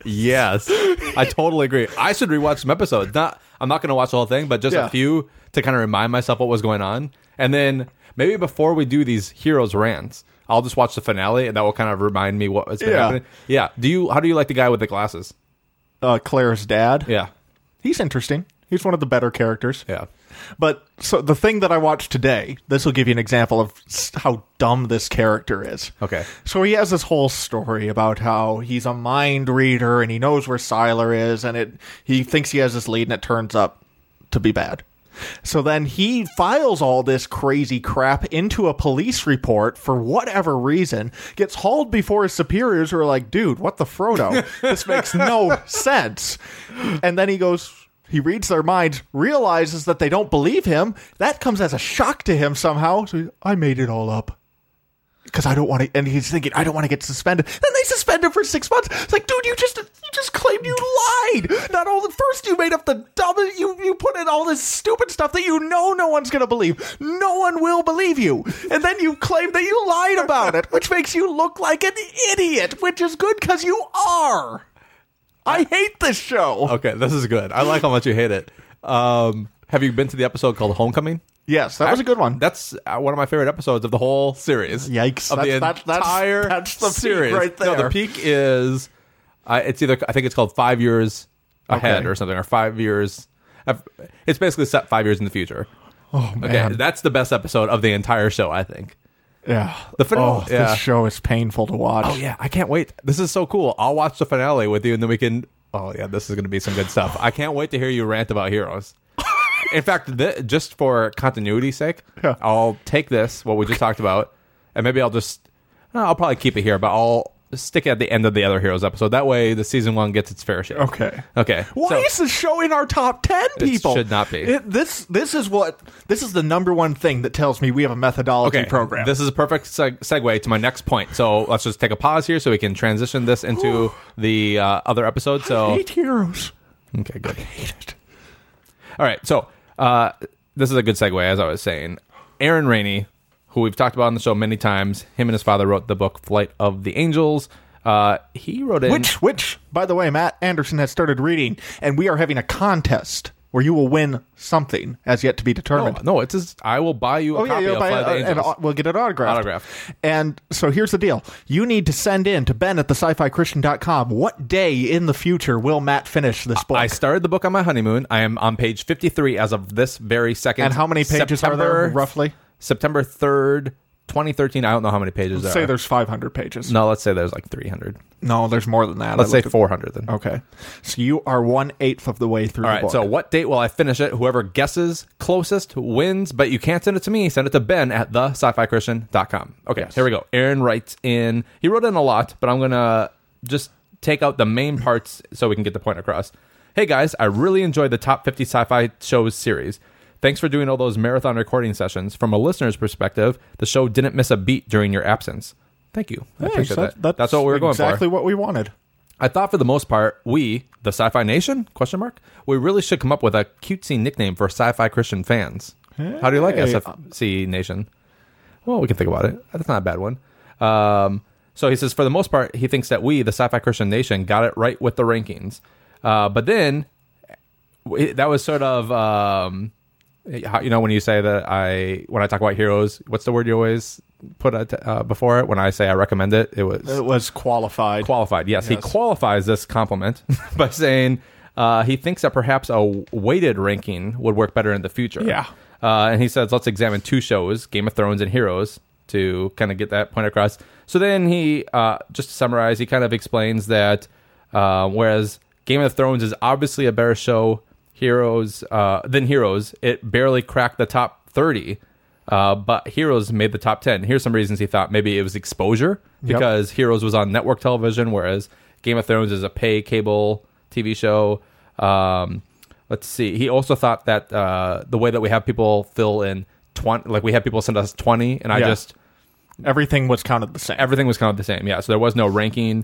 I totally agree. I should rewatch some episodes. I'm not going to watch the whole thing, but just a few to kind of remind myself what was going on. And then maybe before we do these Heroes rants, I'll just watch the finale, and that will kind of remind me what was happening. Yeah. How do you like the guy with the glasses? Claire's dad? Yeah. He's interesting. He's one of the better characters. Yeah. But so the thing that I watched today, this will give you an example of how dumb this character is. Okay. So he has this whole story about how he's a mind reader and he knows where Sylar is, and he thinks he has this lead, and it turns up to be bad. So then he files all this crazy crap into a police report for whatever reason, gets hauled before his superiors who are like, dude, what the Frodo? This makes no sense. And then he reads their minds, realizes that they don't believe him. That comes as a shock to him somehow. So I made it all up. Because I don't want to, and he's thinking, I don't want to get suspended. Then they suspend him for 6 months. It's like, dude, you just claimed you lied. Not all first you made up the dumbest, you put in all this stupid stuff that you know no one's going to believe. No one will believe you. And then you claim that you lied about it, which makes you look like an idiot, which is good because you are. I hate this show. Okay, this is good. I like how much you hate it. Have you been to the episode called Homecoming? Yes, that was a good one. That's one of my favorite episodes of the whole series. Yikes. Of the entire that's the series. peak right there. No, the peak is, it's either, I think it's called 5 years ahead Okay. or something, or 5 years. It's basically set 5 years in the future. Oh, man. Okay, that's the best episode of the entire show, I think. Yeah. The finale. Yeah. This show is painful to watch. Oh, yeah, I can't wait. This is so cool. I'll watch the finale with you, and then we can, oh, yeah, this is going to be some good stuff. I can't wait to hear you rant about Heroes. In fact, just for continuity's sake, I'll take this, what we just talked about, and maybe I'll probably keep it here, but I'll stick it at the end of the other Heroes episode. That way, the season 1 gets its fair share. Okay. Why is this show in our top 10, people? It should not be. This is the number one thing that tells me we have a methodology program. This is a perfect segue to my next point. So let's just take a pause here so we can transition this into the other episode. So I hate Heroes. Okay, good. I hate it. All right, so this is a good segue, as I was saying. Aaron Rainey, who we've talked about on the show many times, him and his father wrote the book Flight of the Angels. He wrote it. Which, by the way, Matt Anderson has started reading, and we are having a contest where you will win something as yet to be determined. No, I will buy you a copy of Flight of the Angels. And we'll get it autographed. And so here's the deal. You need to send in to Ben at thescifixchristian.com what day in the future will Matt finish this book. I started the book on my honeymoon. I am on page 53 as of this very second. And how many pages are there, roughly? September 3rd, 2013. I don't know how many pages there are. Say there's 500 pages. No, let's say there's like 300. No, there's more than that. Let's say 400 then. Okay. So you are 1/8 of the way through the book. So what date will I finish it? Whoever guesses closest wins, but you can't send it to me. Send it to Ben at thescifixchristian.com. Okay, Here we go. Aaron writes in. He wrote in a lot, but I'm going to just take out the main parts so we can get the point across. Hey guys, I really enjoyed the Top 50 Sci-Fi Shows series. Thanks for doing all those marathon recording sessions. From a listener's perspective, the show didn't miss a beat during your absence. Thank you. I appreciate that. That's what we were going for. Exactly what we wanted. I thought for the most part, we, the Sci-Fi Nation, we really should come up with a cutesy nickname for sci-fi Christian fans. Hey. How do you like SFC Nation? Well, we can think about it. That's not a bad one. So he says, for the most part, he thinks that we, the Sci-Fi Christian Nation, got it right with the rankings. But then, that was sort of, when you say that when I talk about heroes, what's the word you always put before it? When I say I recommend it, it was qualified. Qualified, yes. He qualifies this compliment by saying he thinks that perhaps a weighted ranking would work better in the future. Yeah. And he says, let's examine 2 shows, Game of Thrones and Heroes, to kind of get that point across. So then he, just to summarize, he kind of explains that whereas Game of Thrones is obviously a better show than Heroes, it barely cracked the top 30, but Heroes made the top 10. Here's some reasons he thought maybe it was exposure, because Heroes was on network television, whereas Game of Thrones is a pay cable TV show. Let's see. He also thought that the way that we have people fill in 20, like we had people send us 20, and everything was counted the same. Everything was counted the same, yeah. So there was no ranking.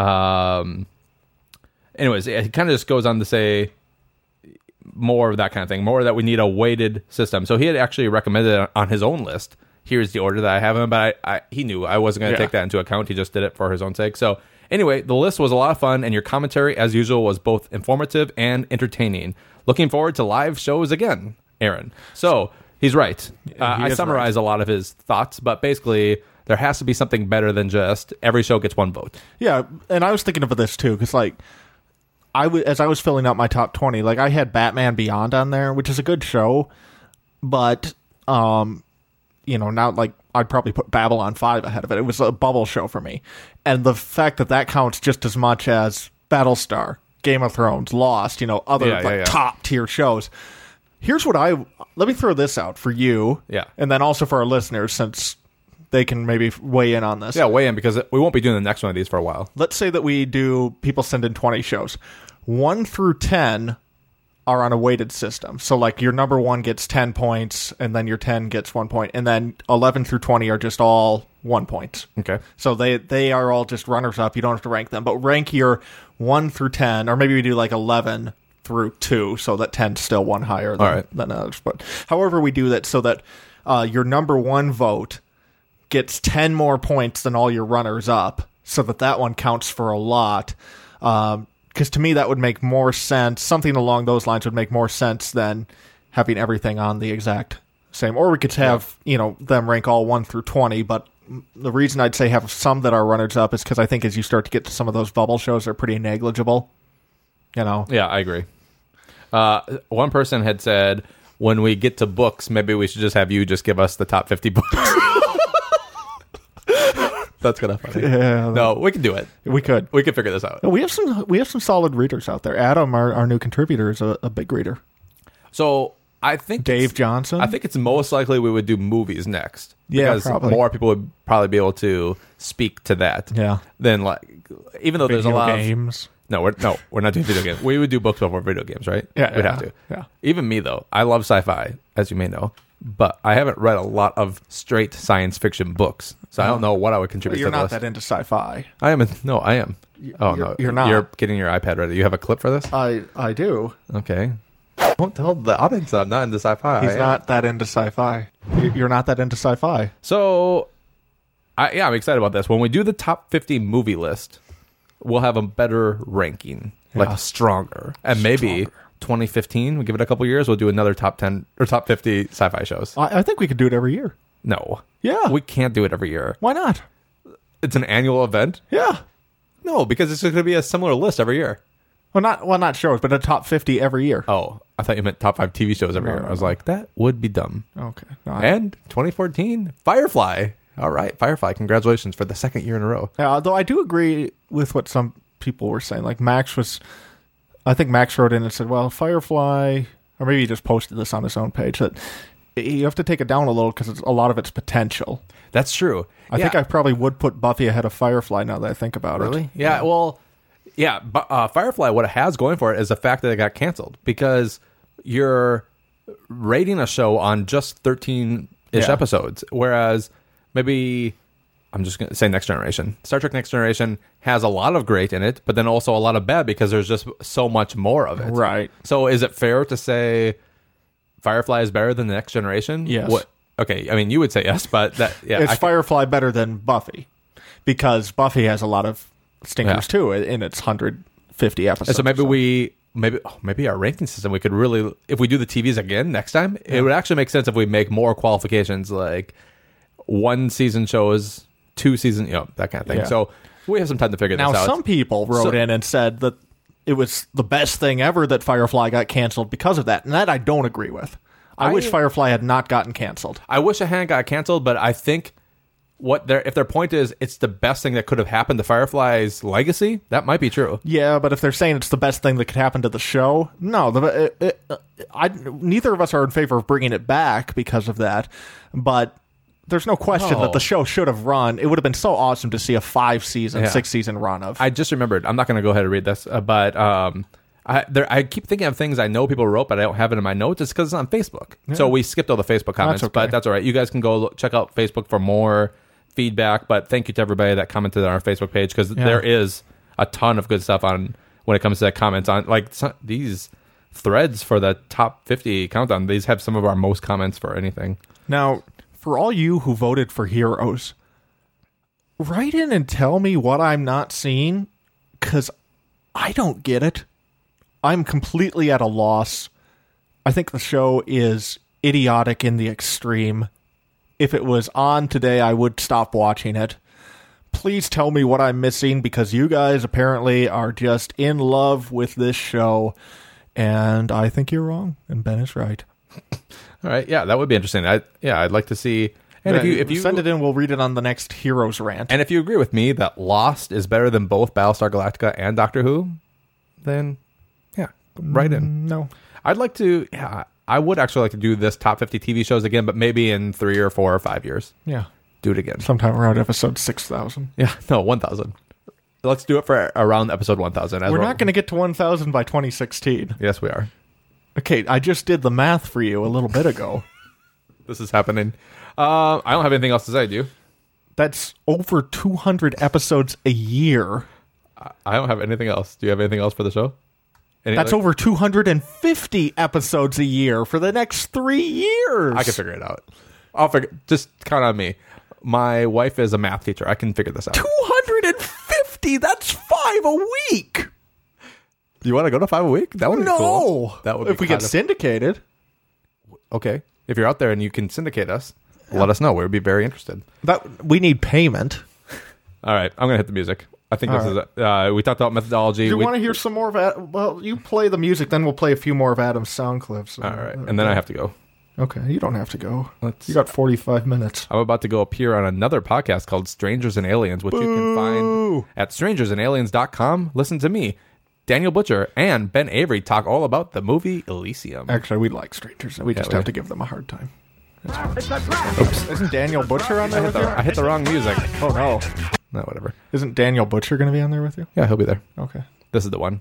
Anyways, it kind of just goes on to say more of that kind of thing, more that we need a weighted system. So he had actually recommended on his own list, here's the order that I have him, but he knew I wasn't going to take that into account. He just did it for his own sake. So anyway, the list was a lot of fun, and your commentary, as usual, was both informative and entertaining. Looking forward to live shows again, Aaron. So he's right. I summarized a lot of his thoughts, but basically there has to be something better than just every show gets 1 vote. Yeah, and I was thinking of this too, because as I was filling out my top 20, I had Batman Beyond on there, which is a good show, but now I'd probably put Babylon 5 ahead of it. It was a bubble show for me, and the fact that counts just as much as Battlestar, Game of Thrones, Lost, other top tier shows. Here's what let me throw this out for you, and then also for our listeners, since they can maybe weigh in on this. Yeah, weigh in, because we won't be doing the next one of these for a while. Let's say that people send in 20 shows. 1 through 10 are on a weighted system. So your number 1 gets 10 points, and then your 10 gets 1 point, and then 11 through 20 are just all 1 point. Okay. So they are all just runners up. You don't have to rank them, but rank your 1 through 10, or maybe we do 11 through 2, so that 10's still one higher than others. But however we do that, so that your number 1 vote gets 10 more points than all your runners up, so that one counts for a lot. Because to me, that would make more sense. Something along those lines would make more sense than having everything on the exact same. Or we could have, them rank all 1 through 20. But the reason I'd say have some that are runners up is because I think as you start to get to some of those bubble shows, they're pretty negligible. Yeah, I agree. One person had said, when we get to books, maybe we should just have you just give us the top 50 books. That's kind of funny. Yeah, no, we can do it. We could figure this out. We have some solid readers out there. Adam, our new contributor, is a big reader. So I think Dave Johnson. I think it's most likely we would do movies next. Yeah, because probably. More people would probably be able to speak to that. Yeah. Then even though there's a lot of games. We're not doing video games. We would do books before video games, right? Yeah, we'd have to. Yeah. Even me though, I love sci-fi, as you may know. But I haven't read a lot of straight science fiction books, so I don't know what I would contribute to this. You're not that into sci-fi. I am. No, I am. No, you're not. You're getting your iPad ready. You have a clip for this? I do. Okay. Don't tell the audience that I'm not into sci-fi. He's not that into sci-fi. You're not that into sci-fi. So, I'm excited about this. When we do the top 50 movie list, we'll have a better ranking, stronger, and maybe 2015, we give it a couple years, we'll do another top 10 or top 50 sci-fi shows. I think we could do it every year. No. Yeah. We can't do it every year. Why not? It's an annual event? Yeah. No, because it's going to be a similar list every year. Well, not shows, but a top 50 every year. Oh, I thought you meant top 5 TV shows every year. I was like, that would be dumb. Okay. And 2014, Firefly. All right, Firefly. Congratulations for the second year in a row. Yeah, although I do agree with what some people were saying. I think Max wrote in and said, well, Firefly, or maybe he just posted this on his own page, that you have to take it down a little because a lot of it's potential. That's true. I think I probably would put Buffy ahead of Firefly now that I think about it. Really? Yeah, well, Yeah, but Firefly, what it has going for it is the fact that it got canceled, because you're rating a show on just 13-ish episodes, whereas maybe, I'm just going to say Next Generation. Star Trek Next Generation has a lot of great in it, but then also a lot of bad, because there's just so much more of it. Right. So is it fair to say Firefly is better than the Next Generation? Yes. Okay, I mean, you would say yes, but Is Firefly better than Buffy? Because Buffy has a lot of stinkers too in its 150 episodes. So maybe our ranking system, we could really, if we do the TVs again next time, it would actually make sense if we make more qualifications, like 1 season shows, 2 season, that kind of thing. Yeah. So we have some time to figure this out. Now, some people wrote in and said that it was the best thing ever that Firefly got canceled because of that, and that I don't agree with. I wish Firefly had not gotten canceled. I wish it hadn't got canceled, but I think if their point is it's the best thing that could have happened to Firefly's legacy, that might be true. Yeah, but if they're saying it's the best thing that could happen to the show, no. Neither of us are in favor of bringing it back because of that, but there's no question that the show should have run. It would have been so awesome to see a 5-season, 6-season run of. I just remembered. I'm not going to go ahead and read this, but I keep thinking of things I know people wrote, but I don't have it in my notes. It's because it's on Facebook. Yeah. So we skipped all the Facebook comments, but that's all right. You guys can go check out Facebook for more feedback, but thank you to everybody that commented on our Facebook page, because there is a ton of good stuff on when it comes to comments on these threads for the top 50 countdown. These have some of our most comments for anything. Now, for all you who voted for Heroes, write in and tell me what I'm not seeing, because I don't get it. I'm completely at a loss. I think the show is idiotic in the extreme. If it was on today, I would stop watching it. Please tell me what I'm missing, because you guys apparently are just in love with this show, and I think you're wrong, and Ben is right. All right, yeah, that would be interesting. I'd like to see. And if you send it in, we'll read it on the next Heroes rant. And if you agree with me that Lost is better than both Battlestar Galactica and Doctor Who, then write in. No, I'd like to. Yeah, I would actually like to do this top 50 TV shows again, but maybe in 3 or 4 or 5 years. Yeah, do it again sometime around episode 6,000. Yeah, no, 1,000. Let's do it for around episode 1,000. We're not going to get to 1,000 by 2016. Yes, we are. Okay, I just did the math for you a little bit ago. This is happening. I don't have anything else to say, do you? That's over 200 episodes a year. I don't have anything else. Do you have anything else for the show? That's over 250 episodes a year for the next 3 years. I can figure it out. I'll figure. Just count on me. My wife is a math teacher. I can figure this out. 250? That's 5 a week. Do you want to go to 5 a week? That would be cool. That would be if we get syndicated. Okay. If you're out there and you can syndicate us, let us know. We'd be very interested. We need payment. All right. I'm going to hit the music. I think this is we talked about methodology. Do you want to hear some more of well, you play the music, then we'll play a few more of Adam's sound clips. All right. And then I have to go. Okay. You don't have to go. You got 45 minutes. I'm about to go appear on another podcast called Strangers and Aliens, which you can find at strangersandaliens.com. Listen to me, Daniel Butcher, and Ben Avery talk all about the movie Elysium. Actually, we like strangers. We just have to give them a hard time. Oops. Isn't Daniel Butcher on there with you? I hit the wrong music. Oh, no. No, whatever. Isn't Daniel Butcher going to be on there with you? Yeah, he'll be there. Okay. This is the one.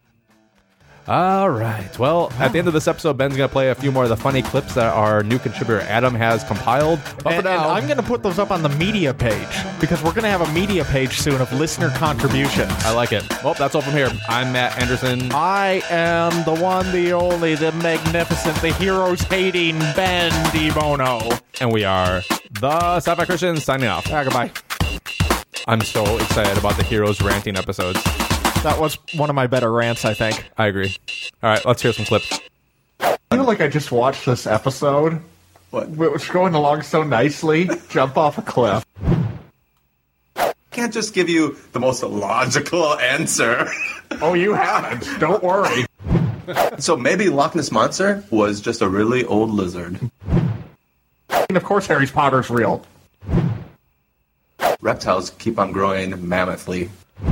All right. Well, at the end of this episode, Ben's going to play a few more of the funny clips that our new contributor, Adam, has compiled. But and I'm going to put those up on the media page, because we're going to have a media page soon of listener contributions. I like it. Well, that's all from here. I'm Matt Anderson. I am the one, the only, the magnificent, the heroes-hating Ben DiBono. And we are the Sci-Fi Christians signing off. Goodbye. I'm so excited about the Heroes ranting episodes. That was one of my better rants, I think. I agree. All right, let's hear some clips. I feel like I just watched this episode. What? It was going along so nicely. Jump off a cliff. Can't just give you the most logical answer. Oh, you haven't. Don't worry. So maybe Loch Ness Monster was just a really old lizard. And of course Harry Potter's real. Reptiles keep on growing mammothly.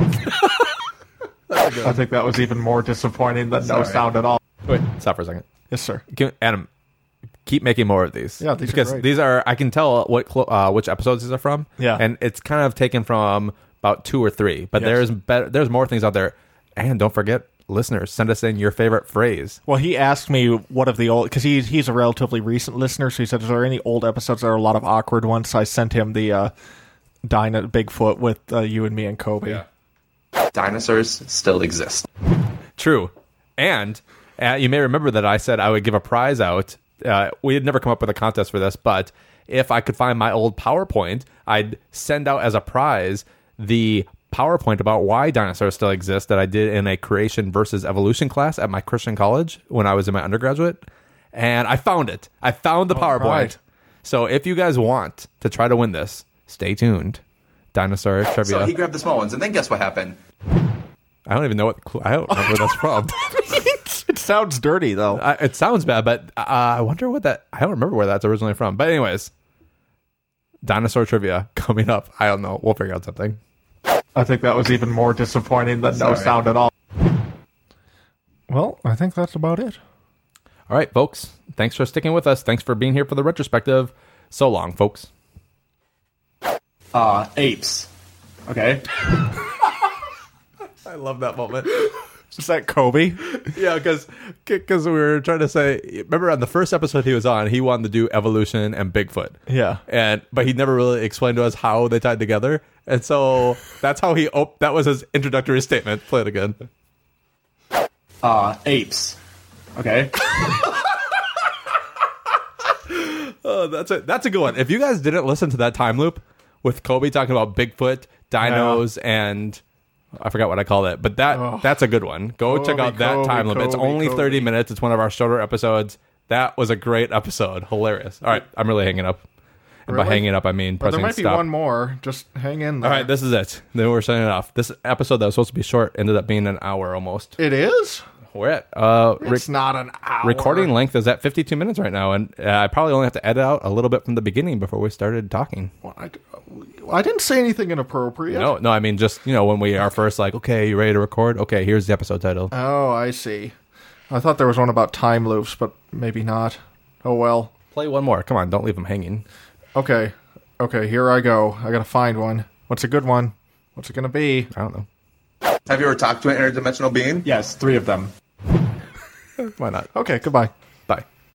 I think that was even more disappointing than no sound at all. Wait, stop for a second. Yes, sir. Adam, keep making more of these. Yeah, because are great. These are, I can tell which episodes these are from. Yeah. And it's kind of taken from about 2 or 3. But there's more things out there. And don't forget, listeners, send us in your favorite phrase. Well, he asked me what of the old, because he's a relatively recent listener, so he said, is there any old episodes? There are a lot of awkward ones, so I sent him the Bigfoot with you and me and Kobe. Yeah. Dinosaurs still exist. True. And you may remember that I said I would give a prize out. We had never come up with a contest for this, but if I could find my old PowerPoint, I'd send out as a prize the PowerPoint about why dinosaurs still exist that I did in a creation versus evolution class at my Christian college when I was in my undergraduate. And I found it. I found the PowerPoint. Right. So if you guys want to try to win this, stay tuned. Dinosaur trivia. So he grabbed the small ones, and then guess what happened? I don't even know I don't remember where that's from. It sounds dirty, though. It sounds bad, but I wonder what that... I don't remember where that's originally from. But anyways, dinosaur trivia coming up. I don't know. We'll figure out something. I think that was even more disappointing than no sound at all. Well, I think that's about it. All right, folks. Thanks for sticking with us. Thanks for being here for the retrospective. So long, folks. Apes. Okay. I love that moment. Is that Kobe? Yeah, because we were trying to say... Remember on the first episode he was on, he wanted to do evolution and Bigfoot. Yeah. But he never really explained to us how they tied together. And so that's how he... that was his introductory statement. Play it again. Apes. Okay. Oh, that's a good one. If you guys didn't listen to that time loop with Kobe talking about Bigfoot, dinos, and I forgot what I called it, but that's a good one. Go check out that time loop. It's only 30 minutes. It's one of our shorter episodes. That was a great episode. Hilarious. All right, I'm really hanging up. And by hanging up, I mean But pressing there might stop. be one more. Just hang in there. All right, this is it. Then we're signing off. This episode that was supposed to be short ended up being an hour almost. It is? We're at It's not an hour. recording length is at 52 minutes right now, and I probably only have to edit out a little bit from the beginning before we started talking. Well, I didn't say anything inappropriate. No, I mean just when we are first like, okay, you ready to record? Okay, here's the episode title. Oh, I see. I thought there was one about time loops, but maybe not. Oh well. Play one more. Come on, don't leave them hanging. Okay, here I go. I gotta find one. What's a good one? What's it gonna be? I don't know. Have you ever talked to an interdimensional being? Yes, 3 of them. Why not? Okay, goodbye.